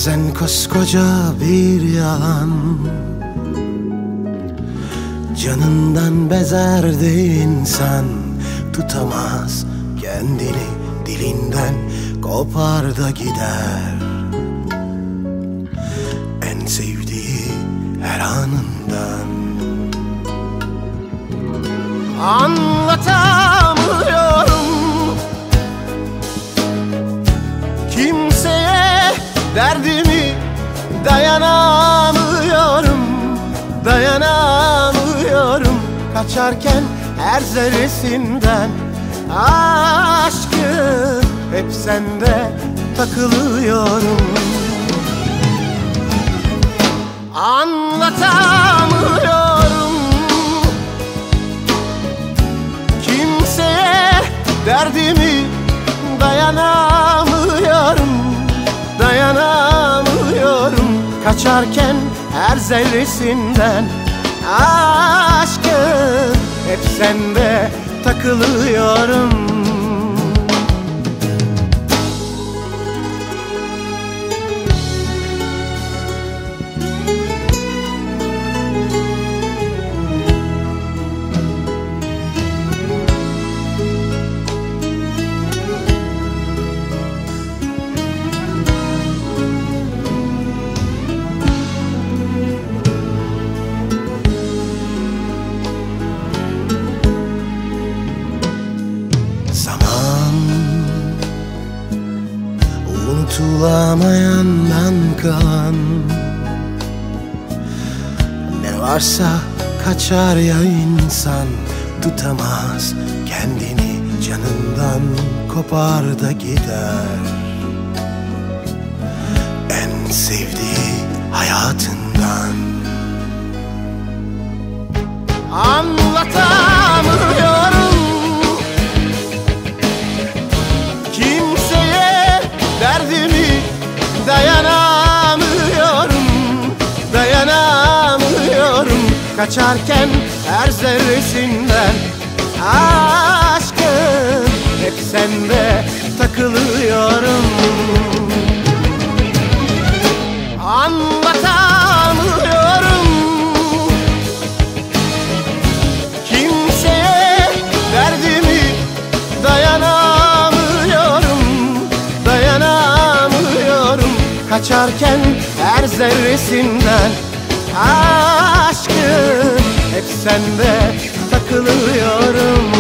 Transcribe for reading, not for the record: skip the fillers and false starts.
Bazen koskoca bir yalan canından bezerdi insan. Tutamaz kendini, dilinden kopar da gider. En sevdiği her anından anlatamıyorum kimseye derdimi, dayanamıyorum, dayanamıyorum. Kaçarken her zerresinden aşkım, hep sende takılıyorum. Anlatamıyorum kimseye derdimi, dayanamıyorum, dayanamıyorum. Kaçarken her zerresinden aşkım, hep sende takılıyorum. Unutulamayandan kalan ne varsa kaçar ya insan. Tutamaz kendini, canından kopar da gider. En sevdiği hayatından anlatamıyorum kimseye derdimi, dayanamıyorum, dayanamıyorum. Kaçarken her zerresinden aşkım, hep sende takılıyorum. Anlatamıyorum kimseye derdimi, dayanamıyorum, dayanamıyorum. Kaçarken her zerresinden aşkım, hep sende takılıyorum.